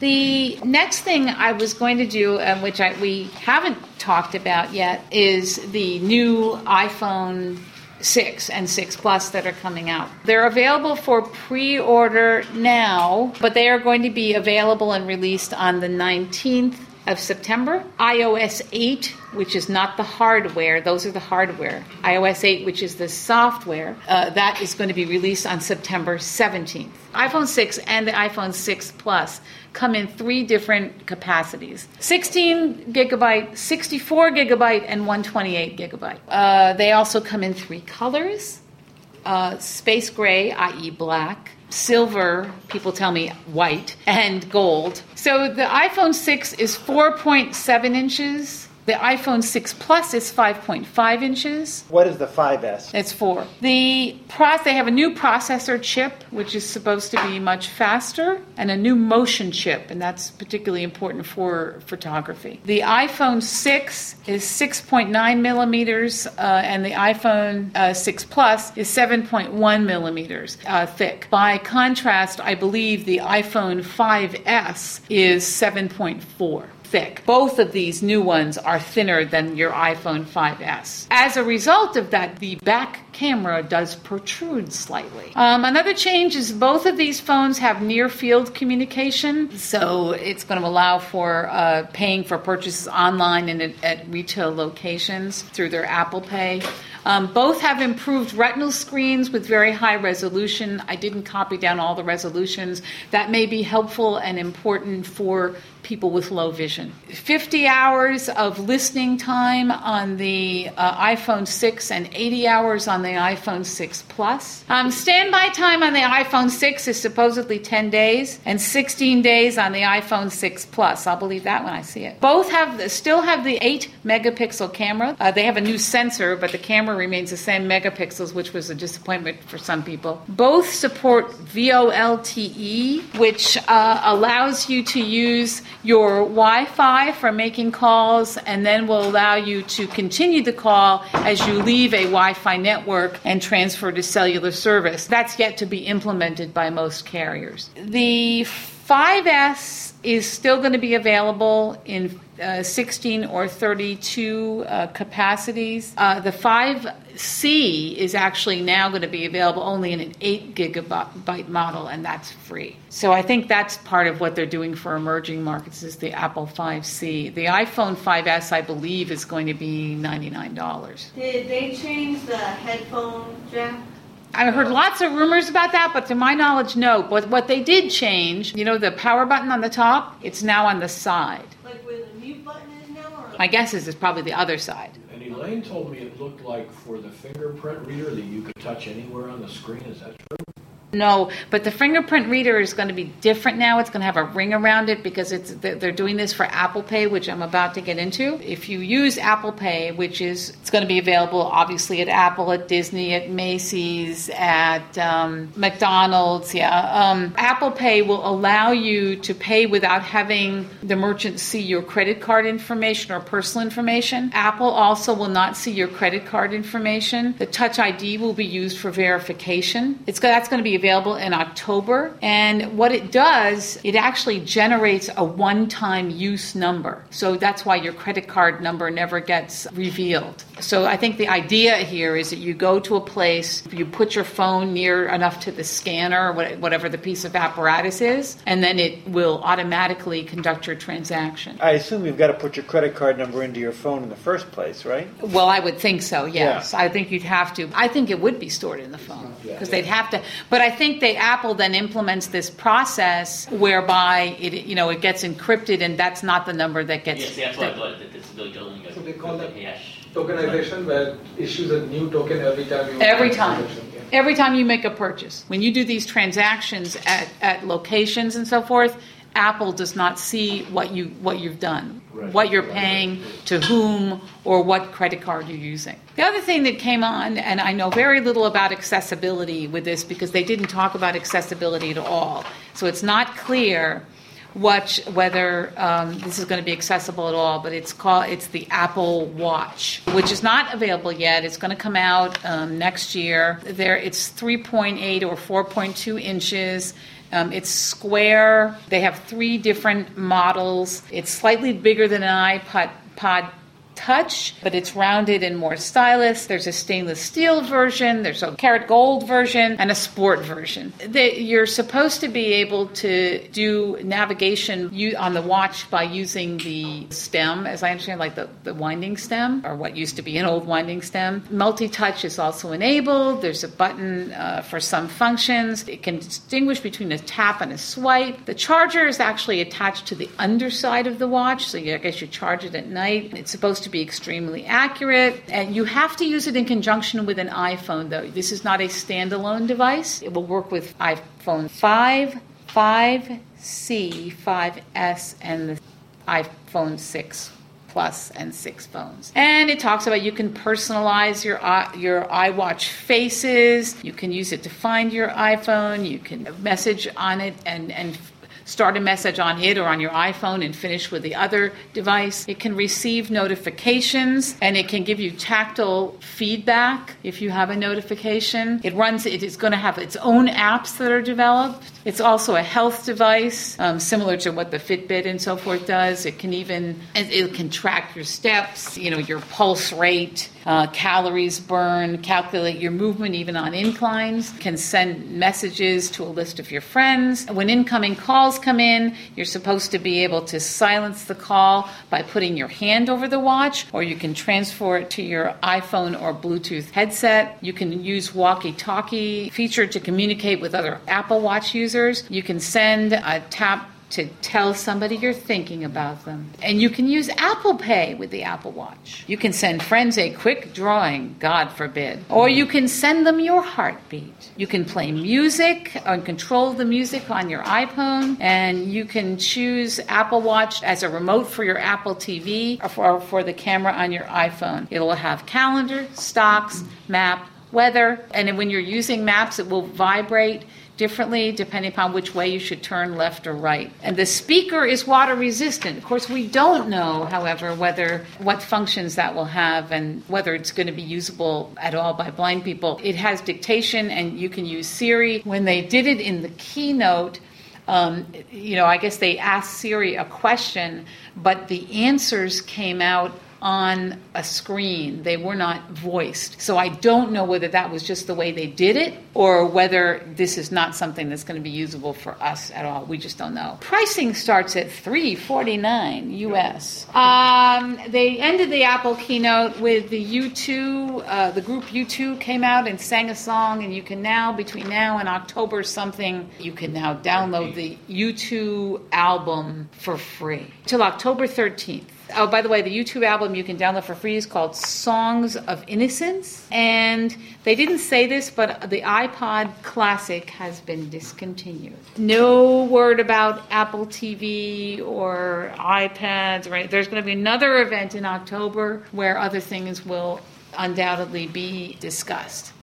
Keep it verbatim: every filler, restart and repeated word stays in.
The next thing I was going to do, um, which I, we haven't talked about yet, is the new iPhone six and six Plus that are coming out. They're available for pre-order now, but they are going to be available and released on the nineteenth of September. iOS eight, which is not the hardware, those are the hardware. iOS eight, which is the software, uh, that is going to be released on September seventeenth. iPhone six and the iPhone six Plus come in three different capacities: sixteen gigabyte, sixty-four gigabyte, and one hundred twenty-eight gigabyte. Uh, they also come in three colors: uh, space gray, that is black; silver, people tell me white; and gold. So the iPhone six is four point seven inches. The iPhone six Plus is five point five inches. What is the five S? It's four. The process, they have a new processor chip, which is supposed to be much faster, and a new motion chip, and that's particularly important for photography. The iPhone six is six point nine millimeters, uh, and the iPhone uh, six Plus is seven point one millimeters uh, thick. By contrast, I believe the iPhone five S is seven point four. Thick. Both of these new ones are thinner than your iPhone five S. As a result of that, the back camera does protrude slightly. Um, another change is both of these phones have near-field communication, so it's going to allow for uh, paying for purchases online and at, at retail locations through their Apple Pay. Um, both have improved retinal screens with very high resolution. I didn't copy down all the resolutions. That may be helpful and important for people with low vision. fifty hours of listening time on the uh, iPhone six and eighty hours on the iPhone six Plus. Um, standby time on the iPhone six is supposedly ten days and sixteen days on the iPhone six Plus. I'll believe that when I see it. Both have still have the eight megapixel camera. Uh, they have a new sensor, but the camera remains the same megapixels, which was a disappointment for some people. Both support V O L T E, which uh, allows you to use your Wi-Fi for making calls, and then will allow you to continue the call as you leave a Wi-Fi network and transfer to cellular service. That's yet to be implemented by most carriers. The five S is still going to be available in uh, sixteen or thirty-two uh, capacities. Uh, the five C is actually now going to be available only in an eight gigabyte model, and that's free. So I think that's part of what they're doing for emerging markets is the Apple five C. The iPhone five S, I believe, is going to be ninety-nine dollars. Did they change the headphone jack? I've heard lots of rumors about that, but to my knowledge, no. But what they did change, you know, the power button on the top, it's now on the side. Like where the mute button is now? Or My guess is it's probably the other side. And Elaine told me it looked like for the fingerprint reader that you could touch anywhere on the screen. Is that true? No, but the fingerprint reader is going to be different now. It's going to have a ring around it because it's they're doing this for Apple Pay, which I'm about to get into. If you use Apple Pay, which is it's going to be available obviously at Apple, at Disney, at Macy's, at um, McDonald's. Yeah, um, Apple Pay will allow you to pay without having the merchant see your credit card information or personal information. Apple also will not see your credit card information. The Touch I D will be used for verification. It's that's going to be available in October, and what it does, it actually generates a one-time use number. So that's why your credit card number never gets revealed. So I think the idea here is that you go to a place, you put your phone near enough to the scanner, or whatever the piece of apparatus is, and then it will automatically conduct your transaction. I assume you've got to put your credit card number into your phone in the first place, right? Well, I would think so, yes. Yeah. I think you'd have to. I think it would be stored in the phone because they'd have to. But I think they Apple then implements this process whereby it you know it gets encrypted, and that's not the number that gets. Yes, that's what I thought. It's the So they call that hash. tokenization, where it issues a new token every time you Every make a time. transaction, yeah. Every time you make a purchase. When you do these transactions at, at locations and so forth, Apple does not see what you what you've done, Right. what you're paying, to whom, or what credit card you're using. The other thing that came on, and I know very little about accessibility with this because they didn't talk about accessibility at all, so it's not clear what whether um, this is going to be accessible at all. But it's called it's the Apple Watch, which is not available yet. It's going to come out um, next year. There, it's three point eight or four point two inches. Um, it's square. They have three different models. It's slightly bigger than an iPod Pod Touch, but it's rounded and more stylish. There's a stainless steel version, there's a karat gold version, and a sport version. They, you're supposed to be able to do navigation on the watch by using the stem, as I understand, like the, the winding stem, or what used to be an old winding stem. Multi-touch is also enabled. There's a button uh, for some functions. It can distinguish between a tap and a swipe. The charger is actually attached to the underside of the watch, so you, I guess you charge it at night. It's supposed to be extremely accurate, and you have to use it in conjunction with an iPhone, though. This is not a standalone device. It will work with iPhone five, five C, five S, and the iPhone six Plus and six phones. And it talks about you can personalize your your iWatch faces. You can use it to find your iPhone. You can message on it and and start a message on it or on your iPhone and finish with the other device. It can receive notifications, and it can give you tactile feedback if you have a notification. It runs, it is going to have its own apps that are developed. It's also a health device, um, similar to what the Fitbit and so forth does. It can even, it can track your steps, you know, your pulse rate, uh, calories burned, calculate your movement even on inclines, can send messages to a list of your friends. When incoming calls come in, you're supposed to be able to silence the call by putting your hand over the watch, or you can transfer it to your iPhone or Bluetooth headset. You can use walkie-talkie feature to communicate with other Apple Watch users. You can send a tap to tell somebody you're thinking about them. And you can use Apple Pay with the Apple Watch. You can send friends a quick drawing, God forbid. Or you can send them your heartbeat. You can play music and control the music on your iPhone. And you can choose Apple Watch as a remote for your Apple T V or for, for the camera on your iPhone. It'll have calendar, stocks, map, weather. And when you're using maps, it will vibrate differently depending upon which way you should turn, left or right. And the speaker is water resistant. Of course, we don't know, however, whether what functions that will have and whether it's going to be usable at all by blind people. It has dictation, and you can use Siri. When they did it in the keynote, um, you know, I guess they asked Siri a question, but the answers came out on a screen. They were not voiced. So I don't know whether that was just the way they did it or whether this is not something that's going to be usable for us at all. We just don't know. Pricing starts at three hundred forty-nine dollars U S. Um, they ended the Apple keynote with the U two, uh, the group U two came out and sang a song, and you can now, between now and October something, you can now download the U two album for free till October thirteenth. Oh, by the way, the U two album you can download for free is called Songs of Innocence. And they didn't say this, but the iPod Classic has been discontinued. No word about Apple T V or iPads, right? There's going to be another event in October where other things will undoubtedly be discussed.